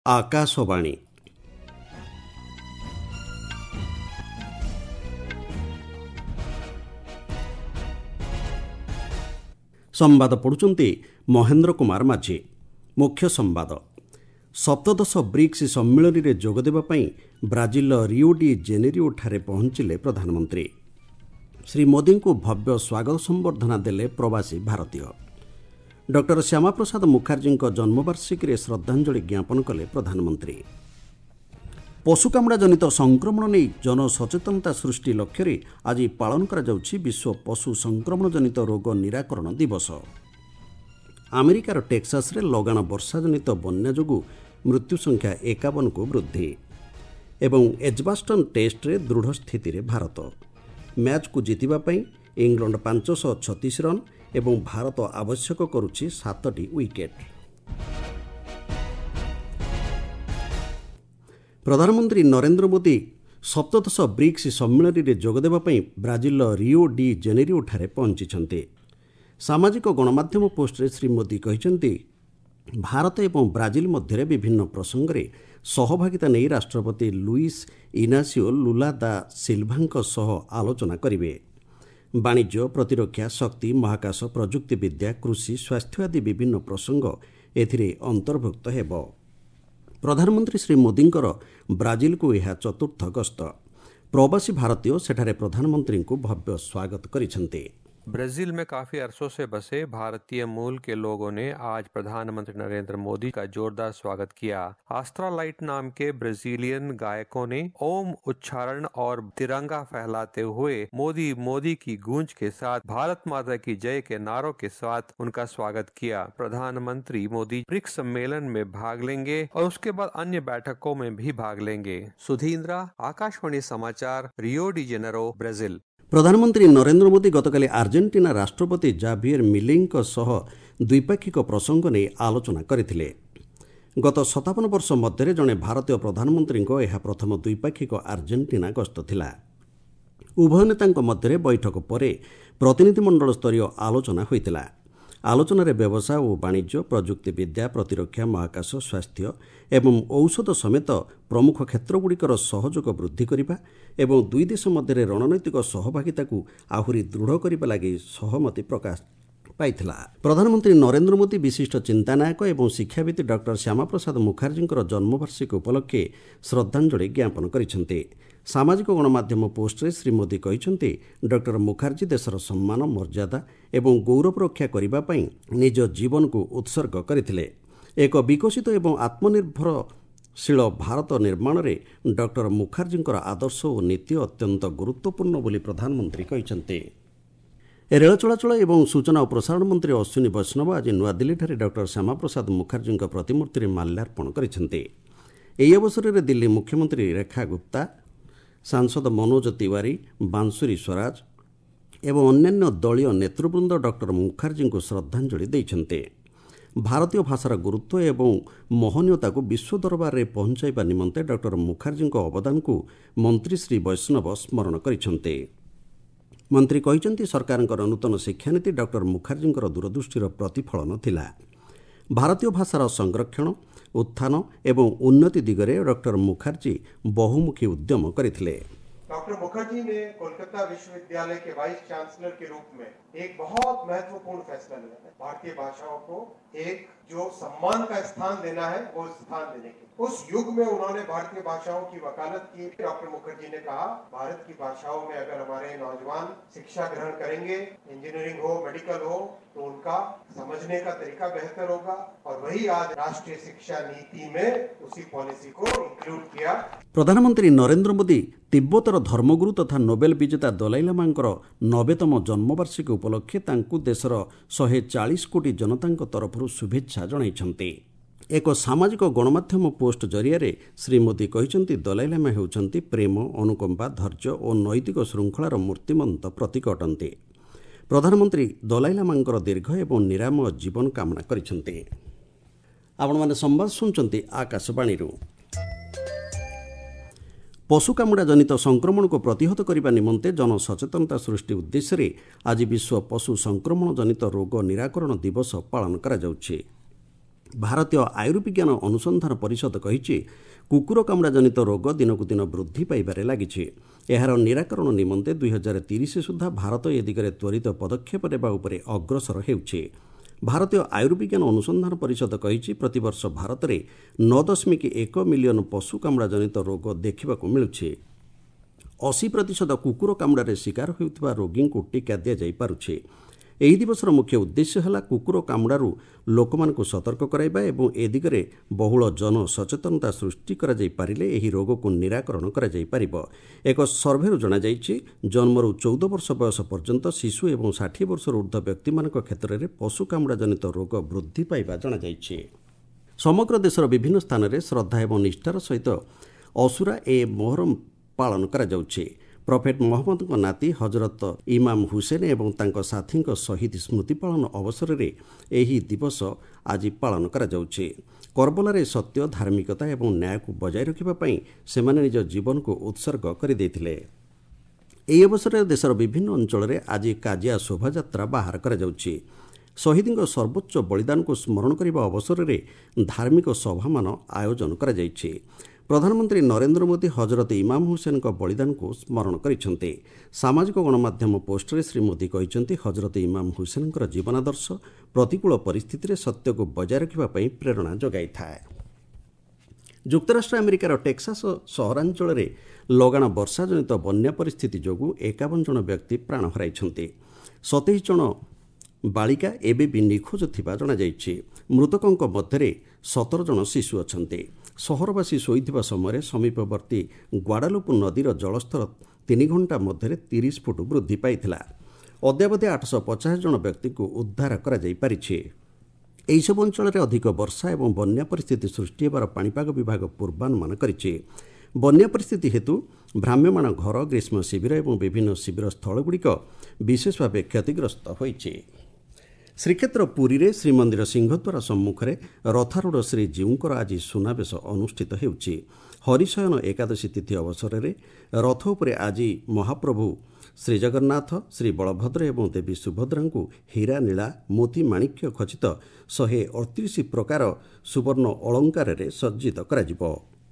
आकाशवाणी संवाद पढ़ुचंती महेंद्र कुमार माझी। मुख्य संवाद सप्तदश ब्रिक्स सम्मेलन में जोगदेवा ब्राजिल रियो डी जेनेरियो ठारे पहुंचिले प्रधानमंत्री। श्री मोदी को भव्य स्वागत संबर्धना देले प्रवासी भारतीय। डॉक्टर श्यामा प्रसाद मुखर्जी जन्मवार्षिकी में श्रद्धांजलि ज्ञापन कले प्रधानमंत्री। पशुकामुड़ा जनित संक्रमण नहीं जनसचेतनता सृष्टि लक्ष्य आज पालन करा जाउछि विश्व पशु संक्रमण जनित रोग निराकरण दिवस। अमेरिकार टेक्सास रे लगाण वर्षा जनित बन्या जोगु मृत्यु संख्या 51 को वृद्धि एवं एजबास्टन टेस्ट रे दृढ़ स्थिति रे भारत। मैच को जीतिबा पई इंग्लैंड 536 रन एवं भारत आवश्यक करुछि 7टी विकेट। प्रधानमंत्री नरेंद्र मोदी सप्तदश ब्रिक्स सम्मेलन में जोगदेवा ब्राजिल रियो डी जेनेरियो ठारे पहुंची। सामाजिक गणमाध्यम पोस्ट श्री मोदी कहते भारत एवं ब्राजिल मध्य विभिन्न प्रसंग में सहभागिता नहीं राष्ट्रपति लुईस इनासियो लुला दा सिल्वा सह आलोचना करेंगे। वाणिज्य, प्रतिरक्षा, शक्ति, महाकाश, प्रजुक्ति विद्या, कृषि, स्वास्थ्य आदि विभिन्न प्रसंग एथिरे अंतर्भुक्त हेब। प्रधानमंत्री श्री मोदींकर ब्राजिल को यह चतुर्थ गस्त। प्रवासी भारतीय सेठारे प्रधानमंत्री को भव्य स्वागत करिसेंते। ब्राजील में काफी अरसों से बसे भारतीय मूल के लोगों ने आज प्रधानमंत्री नरेंद्र मोदी का जोरदार स्वागत किया। आस्ट्रा लाइट नाम के ब्राजीलियन गायकों ने ओम उच्चारण और तिरंगा फहराते हुए मोदी मोदी की गूंज के साथ भारत माता की जय के नारों के साथ उनका स्वागत किया। प्रधानमंत्री मोदी ब्रिक्स सम्मेलन में भाग लेंगे और उसके बाद अन्य बैठकों में भी भाग लेंगे। सुधींद्रा, आकाशवाणी समाचार, रियो डी जेनेरो, ब्राजील। प्रधानमंत्री नरेंद्र मोदी गतकाली आर्जेंटीना राष्ट्रपति जाभियर मिलेईଙ୍କ सह द्विपाक्षिक प्रसंग नहीं आलोचना करथिले। गत 57 वर्ष मध्य जड़े भारतीय प्रधानमंत्री यह प्रथम द्विपाक्षिक आर्जेंटीना गस्त थिला। उभय नेताଙ୍କ मध्य बैठक पर प्रतिनिधिमंडल स्तरीय आलोचना होइतिला। आलोचन व्यवसाय और वाणिज्य, प्रजुक्ति विद्या, प्रतिरक्षा, महाकाश, स्वास्थ्य एवं औषध समेत प्रमुख क्षेत्रगुड़िकर सहयोग वृद्धि करने एवं दुई देश मध्य रणनैतिक सहभागिता को आहुरी दृढ़ करने लगी सहमति प्रकाश पाइथिला। प्रधानमंत्री नरेंद्र मोदी विशिष्ट चिंतानायक एवं शिक्षाविद डॉक्टर श्यामा प्रसाद मुखर्जी जन्मवार्षिकी उपलक्षे श्रद्धांजलि ज्ञापन करिसेंते। सामाजिक गणमाध्यम पोस्ट रे श्री मोदी कहते डॉक्टर मुखर्जी देशर सम्मान, मर्यादा एवं गौरव रक्षा करने निज जीवन को उत्सर्ग करथिले। एक विकसित एवं आत्मनिर्भरशील भारत निर्माण में डॉक्टर मुखर्जी आदर्श और नीति अत्यंत गुरुत्वपूर्ण बोली प्रधानमंत्री कहते। रेल चलाचल एवं सूचना और प्रसारण मंत्री अश्विनी वैष्णव आज नुआदिल्ली डॉक्टर श्यामा प्रसाद मुखर्जी प्रतिमूर्ति माल्यार्पण करते। यह अवसर में दिल्ली मुख्यमंत्री रेखा गुप्ता, सांसद मनोज तिवारी, बांसुरी स्वराज एवं अन्यान्य दलीय नेतृवृंद डॉक्टर मुखर्जी को श्रद्धांजलि देइछन्ते। भारतीय भाषार गुरुत्व एवं महनीयता को विश्व दरबार में पहुंचाइबा निमंते डॉक्टर मुखर्जी अवदान को मंत्री श्री वैष्णव स्मरण करिसेंते। मंत्री कहते सरकार नूतन शिक्षानीति डॉक्टर मुखर्जी दूरदृष्टिर प्रतिफलन थिला। भारतीय भाषार संरक्षण, उत्थान एवं उन्नति दिगरे डॉक्टर मुखर्जी बहुमुखी उद्यम करथिले। डॉक्टर मुखर्जी ने कोलकाता विश्वविद्यालय के वाइस चांसलर के रूप में एक बहुत महत्वपूर्ण फैसला लिया है। भारतीय भाषाओं को एक जो सम्मान का स्थान देना है वो स्थान देने की। उस युग में उन्होंने भारतीय भाषाओं की वकालत की। डॉक्टर मुखर्जी ने कहा भारत की भाषाओं में अगर हमारे नौजवान शिक्षा ग्रहण करेंगे, इंजीनियरिंग हो, मेडिकल हो, तो उनका समझने का तरीका बेहतर होगा और वही आज राष्ट्रीय शिक्षा नीति में उसी पॉलिसी को इंक्लूड किया। प्रधानमंत्री नरेंद्र मोदी तिब्बतर धर्मगुरु तथा नोबेल विजेता दलाई लामांकर 90तम जन्मवार्षिकी उपलक्षे तांकु देशर 140 कोटी जनतांक तरफରୁ शुभेच्छा जणाइछन्ते। एक सामाजिक गणमाध्यम पोस्ट जरिए श्री मोदी कहते दलाई लामा हेउछन्ति प्रेम, अनुकंपा, धैर्य और नैतिक श्रृंखलार मूर्तिमंत प्रतीक अटंती। प्रधानमंत्री दलाई लामांकर दीर्घ एवं निरामय जीवन कामना करिसेंते। आपण संवाद सुनचन्ति आकाशवाणी। पशुकामुड़ा जनित संक्रमण को प्रतिहत करने निमंते जनसचेतनता सृष्टि उद्देश्य आज विश्व पशु संक्रमण जनित रोग निराकरण दिवस पालन करा जाउछि। ଭାରତୀୟ ଆୟୁର୍ବିଜ୍ଞାନ ଅନୁସନ୍ଧାନ ପରିଷଦ କହିଛି କୁକୁର କାମୁଡ଼ା ଜନିତ ରୋଗ ଦିନକୁ ଦିନ ବୃଦ୍ଧି ପାଇବାରେ ଲାଗିଛି। ଏହାର ନିରାକରଣ ନିମନ୍ତେ 2030 ସୁଦ୍ଧା ଭାରତ ଏ ଦିଗରେ ତ୍ୱରିତ ପଦକ୍ଷେପ ନେବା ଉପରେ ଅଗ୍ରସର ହେଉଛି। ଭାରତୀୟ ଆୟୁର୍ବିଜ୍ଞାନ ଅନୁସନ୍ଧାନ ପରିଷଦ କହିଛି ପ୍ରତିବର୍ଷ ଭାରତରେ 9.1 ମିଲିୟନ ପଶୁ କାମୁଡ଼ା ଜନିତ ରୋଗ ଦେଖିବାକୁ ମିଳୁଛି। 80% କୁକୁର କାମୁଡ଼ାରେ ଶିକାର ହେଉଥିବା ରୋଗୀଙ୍କୁ ଟିକା ଦିଆଯାଇପାରୁଛି। ଏହି ଦିବସର ମୁଖ୍ୟ ଉଦ୍ଦେଶ୍ୟ ହେଲା କୁକୁର କାମୁଡ଼ାରୁ ଲୋକମାନଙ୍କୁ ସତର୍କ କରାଇବା ଏବଂ ଏ ଦିଗରେ ବହୁଳ ଜନସଚେତନତା ସୃଷ୍ଟି କରାଯାଇପାରିଲେ ଏହି ରୋଗକୁ ନିରାକରଣ କରାଯାଇପାରିବ। ଏକ ସର୍ଭେରୁ ଜଣାଯାଇଛି ଜନ୍ମରୁ 14 ବର୍ଷ ବୟସ ପର୍ଯ୍ୟନ୍ତ ଶିଶୁ ଏବଂ 60 ବର୍ଷରୁ ଉର୍ଦ୍ଧ୍ୱ ବ୍ୟକ୍ତିମାନଙ୍କ କ୍ଷେତ୍ରରେ ପଶୁ କାମୁଡ଼ା ଜନିତ ରୋଗ ବୃଦ୍ଧି ପାଇବା ଜଣାଯାଇଛି। ସମଗ୍ର ଦେଶର ବିଭିନ୍ନ ସ୍ଥାନରେ ଶ୍ରଦ୍ଧା ଏବଂ ନିଷ୍ଠାର ସହିତ ଅସୁରା ଏ ମୋହରମ ପାଳନ କରାଯାଉଛି। ପ୍ରଫେଟ୍ ମହମ୍ମଦଙ୍କ ନାତି ହଜରତ ଇମାମ ହୁସେନ ଏବଂ ତାଙ୍କ ସାଥୀଙ୍କ ଶହୀଦ ସ୍ମୃତି ପାଳନ ଅବସରରେ ଏହି ଦିବସ ଆଜି ପାଳନ କରାଯାଉଛି। କର୍ବଲାରେ ସତ୍ୟ, ଧାର୍ମିକତା ଏବଂ ନ୍ୟାୟକୁ ବଜାୟ ରଖିବା ପାଇଁ ସେମାନେ ନିଜ ଜୀବନକୁ ଉତ୍ସର୍ଗ କରିଦେଇଥିଲେ। ଏହି ଅବସରରେ ଦେଶର ବିଭିନ୍ନ ଅଞ୍ଚଳରେ ଆଜି କାଜିଆ ଶୋଭାଯାତ୍ରା ବାହାର କରାଯାଉଛି। ଶହୀଦଙ୍କ ସର୍ବୋଚ୍ଚ ବଳିଦାନକୁ ସ୍ମରଣ କରିବା ଅବସରରେ ଧାର୍ମିକ ସଭାମାନ ଆୟୋଜନ କରାଯାଇଛି। ପ୍ରଧାନମନ୍ତ୍ରୀ ନରେନ୍ଦ୍ର ମୋଦି ହଜରତ ଇମାମ ହୁସେନଙ୍କ ବଳିଦାନକୁ ସ୍ମରଣ କରିଛନ୍ତି। ସାମାଜିକ ଗଣମାଧ୍ୟମ ପୋଷ୍ଟରେ ଶ୍ରୀ ମୋଦି କହିଛନ୍ତି ହଜରତ ଇମାମ ହୁସେନଙ୍କର ଜୀବନାଦର୍ଶ ପ୍ରତିକୂଳ ପରିସ୍ଥିତିରେ ସତ୍ୟକୁ ବଜାୟ ରଖିବା ପାଇଁ ପ୍ରେରଣା ଯୋଗାଇଥାଏ। ଯୁକ୍ତରାଷ୍ଟ୍ର ଆମେରିକାର ଟେକ୍ସାସ ସହରାଞ୍ଚଳରେ ଲଗାଣ ବର୍ଷା ଜନିତ ବନ୍ୟା ପରିସ୍ଥିତି ଯୋଗୁଁ 51 ଜଣ ବ୍ୟକ୍ତି ପ୍ରାଣ ହରାଇଛନ୍ତି। 27 ଜଣ ବାଳିକା ଏବେ ବି ନିଖୋଜ ଥିବା ଜଣାଯାଇଛି। ମୃତକଙ୍କ ମଧ୍ୟରେ 17 ଜଣ ଶିଶୁ ଅଛନ୍ତି। ସହରବାସୀ ଶୋଇଥିବା ସମୟରେ ସମୀପବର୍ତ୍ତୀ ଗ୍ୱାଡାଲୁପ୍ ନଦୀର ଜଳସ୍ତର 3 ଘଣ୍ଟା ମଧ୍ୟରେ 30 ଫୁଟ ବୃଦ୍ଧି ପାଇଥିଲା। ଅଦ୍ୟାବଧି 850 ଜଣ ବ୍ୟକ୍ତିଙ୍କୁ ଉଦ୍ଧାର କରାଯାଇପାରିଛି। ଏହିସବୁ ଅଞ୍ଚଳରେ ଅଧିକ ବର୍ଷା ଏବଂ ବନ୍ୟା ପରିସ୍ଥିତି ସୃଷ୍ଟି ହେବାର ପାଣିପାଗ ବିଭାଗ ପୂର୍ବାନୁମାନ କରିଛି। ବନ୍ୟା ପରିସ୍ଥିତି ହେତୁ ଭ୍ରାମ୍ୟମାଣ ଘର, ଗ୍ରୀଷ୍ମ ଶିବିର ଏବଂ ବିଭିନ୍ନ ଶିବିର ସ୍ଥଳଗୁଡ଼ିକ ବିଶେଷ ଭାବେ କ୍ଷତିଗ୍ରସ୍ତ ହୋଇଛି। ଶ୍ରୀକ୍ଷେତ୍ର ପୁରୀରେ ଶ୍ରୀମନ୍ଦିର ସିଂହଦ୍ୱାର ସମ୍ମୁଖରେ ରଥାରୂଢ଼ ଶ୍ରୀଜୀଉଙ୍କର ଆଜି ସୁନାବେଶ ଅନୁଷ୍ଠିତ ହେଉଛି। ହରିଶୟନ ଏକାଦଶୀ ତିଥି ଅବସରରେ ରଥ ଉପରେ ଆଜି ମହାପ୍ରଭୁ ଶ୍ରୀଜଗନ୍ନାଥ, ଶ୍ରୀ ବଳଭଦ୍ର ଏବଂ ଦେବୀ ସୁଭଦ୍ରାଙ୍କୁ ହୀରା, ନୀଳା, ମୋତି, ମାଣିକ୍ୟ ଖଚିତ 138 ପ୍ରକାର ସୁବର୍ଣ୍ଣ ଅଳଙ୍କାରରେ ସଜ୍ଜିତ କରାଯିବ।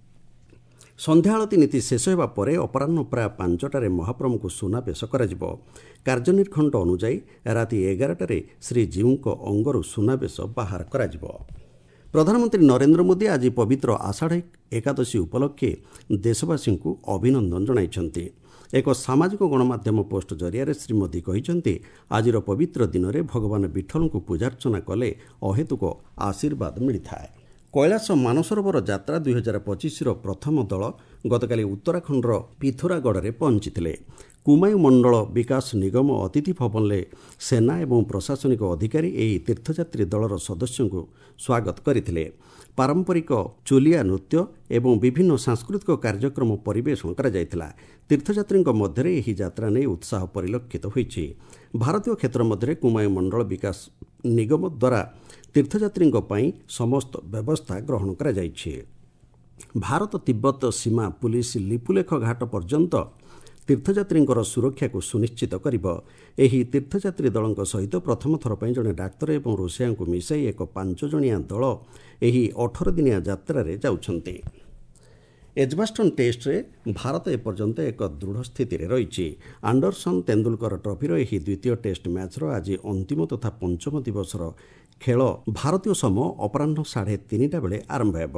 ସନ୍ଧ୍ୟା ଆଳତୀ ନୀତି ଶେଷ ହେବା ପରେ ଅପରାହ୍ନ ପ୍ରାୟ 5ଟାରେ ମହାପ୍ରଭୁଙ୍କୁ ସୁନାବେଶ କରାଯିବ। କାର୍ଯ୍ୟନିର୍ଘଣ୍ଟ ଅନୁଯାୟୀ ରାତି 11ଟାରେ ଶ୍ରୀଜୀଉଙ୍କ ଅଙ୍ଗରୁ ସୁନାବେଶ ବାହାର କରାଯିବ। ପ୍ରଧାନମନ୍ତ୍ରୀ ନରେନ୍ଦ୍ର ମୋଦି ଆଜି ପବିତ୍ର ଆଷାଢ଼ ଏକାଦଶୀ ଉପଲକ୍ଷେ ଦେଶବାସୀଙ୍କୁ ଅଭିନନ୍ଦନ ଜଣାଇଛନ୍ତି। ଏକ ସାମାଜିକ ଗଣମାଧ୍ୟମ ପୋଷ୍ଟ ଜରିଆରେ ଶ୍ରୀ ମୋଦି କହିଛନ୍ତି ଆଜିର ପବିତ୍ର ଦିନରେ ଭଗବାନ ବିଠ୍ଠଲଙ୍କୁ ପୂଜାର୍ଚ୍ଚନା କଲେ ଅହେତୁକ ଆଶୀର୍ବାଦ ମିଳିଥାଏ। କୈଳାସ ମାନସରୋବର ଯାତ୍ରା 2025ର ପ୍ରଥମ ଦଳ ଗତକାଲି ଉତ୍ତରାଖଣ୍ଡର ପିଥୋରାଗଡ଼ରେ ପହଞ୍ଚିଥିଲେ। କୁମାୟୁଁ ମଣ୍ଡଳ ବିକାଶ ନିଗମ ଅତିଥି ଭବନରେ ସେନା ଏବଂ ପ୍ରଶାସନିକ ଅଧିକାରୀ ଏହି ତୀର୍ଥଯାତ୍ରୀ ଦଳର ସଦସ୍ୟଙ୍କୁ ସ୍ୱାଗତ କରିଥିଲେ। ପାରମ୍ପରିକ ଚୁଲିଆ ନୃତ୍ୟ ଏବଂ ବିଭିନ୍ନ ସାଂସ୍କୃତିକ କାର୍ଯ୍ୟକ୍ରମ ପରିବେଷଣ କରାଯାଇଥିଲା। ତୀର୍ଥଯାତ୍ରୀଙ୍କ ମଧ୍ୟରେ ଏହି ଯାତ୍ରା ନେଇ ଉତ୍ସାହ ପରିଲକ୍ଷିତ ହୋଇଛି। ଭାରତୀୟ କ୍ଷେତ୍ର ମଧ୍ୟରେ କୁମାୟୁଁ ମଣ୍ଡଳ ବିକାଶ ନିଗମ ଦ୍ୱାରା ତୀର୍ଥଯାତ୍ରୀଙ୍କ ପାଇଁ ସମସ୍ତ ବ୍ୟବସ୍ଥା ଗ୍ରହଣ କରାଯାଇଛି। ଭାରତ ତିବ୍ବତ ସୀମା ପୁଲିସ ଲିପୁଲେଖ ଘାଟ ପର୍ଯ୍ୟନ୍ତ ତୀର୍ଥଯାତ୍ରୀଙ୍କର ସୁରକ୍ଷାକୁ ସୁନିଶ୍ଚିତ କରିବ। ଏହି ତୀର୍ଥଯାତ୍ରୀ ଦଳଙ୍କ ସହିତ ପ୍ରଥମ ଥର ପାଇଁ ଜଣେ ଡାକ୍ତର ଏବଂ ରୋଷେଇଆଙ୍କୁ ମିଶାଇ ଏକ 5 ଜଣିଆ ଦଳ ଏହି 18 ଦିନିଆ ଯାତ୍ରାରେ ଯାଉଛନ୍ତି। ଏଜବାଷ୍ଟନ ଟେଷ୍ଟରେ ଭାରତ ଏପର୍ଯ୍ୟନ୍ତ ଏକ ଦୃଢ଼ ସ୍ଥିତିରେ ରହିଛି। ଆଣ୍ଡରସନ ତେନ୍ଦୁଲକର ଟ୍ରଫିର ଏହି ଦ୍ୱିତୀୟ ଟେଷ୍ଟ ମ୍ୟାଚ୍ର ଆଜି ଅନ୍ତିମ ତଥା ପଞ୍ଚମ ଦିବସର ଖେଳ ଭାରତୀୟ ସମୟ ଅପରାହ୍ନ 3:30 ବେଳେ ଆରମ୍ଭ ହେବ।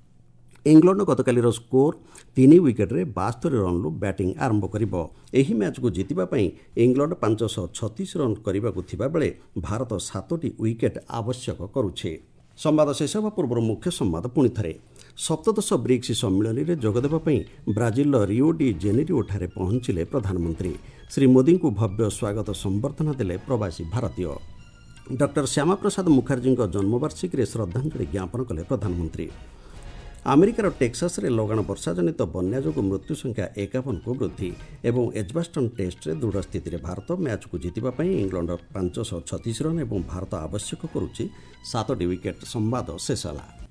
ଇଂଲଣ୍ଡ ଗତକାଲିର ସ୍କୋର 3 ୱିକେଟ୍ରେ 72 ରନ୍ରୁ ବ୍ୟାଟିଂ ଆରମ୍ଭ କରିବ। ଏହି ମ୍ୟାଚ୍କୁ ଜିତିବା ପାଇଁ ଇଂଲଣ୍ଡ 536 ରନ୍ କରିବାକୁ ଥିବାବେଳେ ଭାରତ 7ଟି ୱିକେଟ୍ ଆବଶ୍ୟକ କରୁଛି। ସମ୍ବାଦ ଶେଷ ହେବା ପୂର୍ବରୁ ମୁଖ୍ୟ ସମ୍ବାଦ ପୁଣି ଥରେ। ସପ୍ତଦଶ ବ୍ରିକ୍ସ ସମ୍ମିଳନୀରେ ଯୋଗଦେବା ପାଇଁ ବ୍ରାଜିଲର ରିଓ ଡି ଜେନେରିଓଠାରେ ପହଞ୍ଚିଲେ ପ୍ରଧାନମନ୍ତ୍ରୀ। ଶ୍ରୀ ମୋଦିଙ୍କୁ ଭବ୍ୟ ସ୍ୱାଗତ ସମ୍ବର୍ଦ୍ଧନା ଦେଲେ ପ୍ରବାସୀ ଭାରତୀୟ। ଡକ୍ଟର ଶ୍ୟାମାପ୍ରସାଦ ମୁଖାର୍ଜୀଙ୍କ ଜନ୍ମବାର୍ଷିକୀରେ ଶ୍ରଦ୍ଧାଞ୍ଜଳି ଜ୍ଞାପନ କଲେ ପ୍ରଧାନମନ୍ତ୍ରୀ। ଆମେରିକାର ଟେକ୍ସାସରେ ଲଗାଣ ବର୍ଷା ଜନିତ ବନ୍ୟା ଯୋଗୁଁ ମୃତ୍ୟୁ ସଂଖ୍ୟା 51କୁ ବୃଦ୍ଧି ଏବଂ ଏଜବାଷ୍ଟନ ଟେଷ୍ଟରେ ଦୃଢ଼ ସ୍ଥିତିରେ ଭାରତ। ମ୍ୟାଚ୍କୁ ଜିତିବା ପାଇଁ ଇଂଲଣ୍ଡ 536 ରନ୍ ଏବଂ ଭାରତ ଆବଶ୍ୟକ କରୁଛି 7ଟି ୱିକେଟ୍। ସମ୍ବାଦ ଶେଷ ହେଲା।